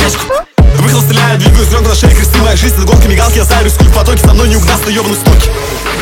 тачку. Выхлоп стреляет, двигаюсь громко на шее, кресты моя жизнь. Над гонками галки, я зарюсь, в потоке. Со мной не угнаться, ёбаный стоки.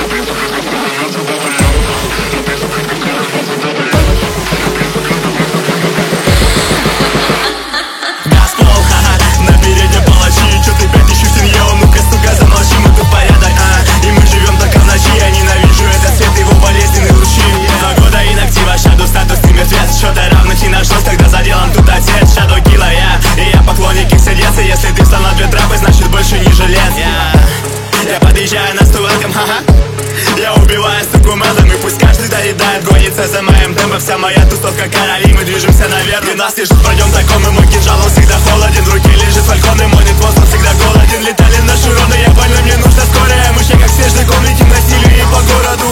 Подъезжаю на стулкам, ха-ха. Я убиваю суку мелом, и пусть каждый доедает, гонится за моим темпом. Вся моя тусовка короли, мы движемся наверх. И нас лежит пройдем таком, и мой кинжал, он всегда холоден. В руке лежит фалькон, и мой нетвост, он всегда голоден. Летали наши роны, я больно, мне нужна скорая. Мы ще как снежный ком, летим на силе и по городу.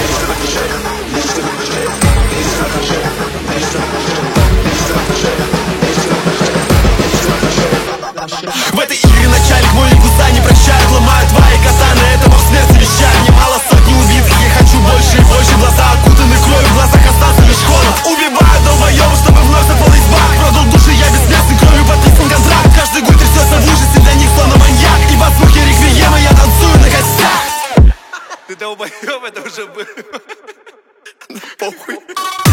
В этой игре начальник мой гуса не прощает, ломают твои катаны, это вам смерть вещает. Немало сотни убитых, я хочу больше и больше. Глаза окутаны кровью, в глазах остался лишь холод. Убиваю долбоёбов, чтобы вновь заполнить бак. Продал души, я бессмертный, кровью подписан контракт. Каждый год трясется в ужасе, для них словно маньяк. И под звуки реквиема я танцую на костях. Ты долбоёб, это уже было. Похуй.